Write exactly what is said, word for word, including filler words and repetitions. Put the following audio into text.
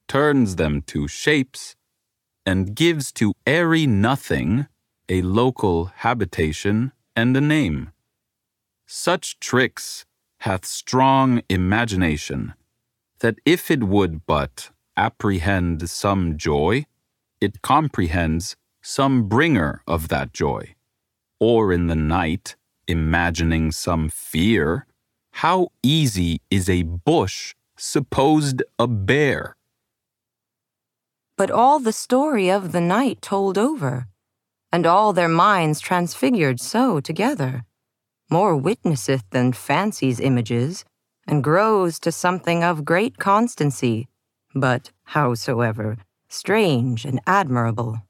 turns them to shapes, and gives to airy nothing a local habitation and a name. Such tricks hath strong imagination, that if it would but apprehend some joy, it comprehends some bringer of that joy. Or in the night, imagining some fear, how easy is a bush supposed a bear? But all the story of the night told over, and all their minds transfigured so together, more witnesseth than fancy's images, and grows to something of great constancy, but, howsoever, strange and admirable.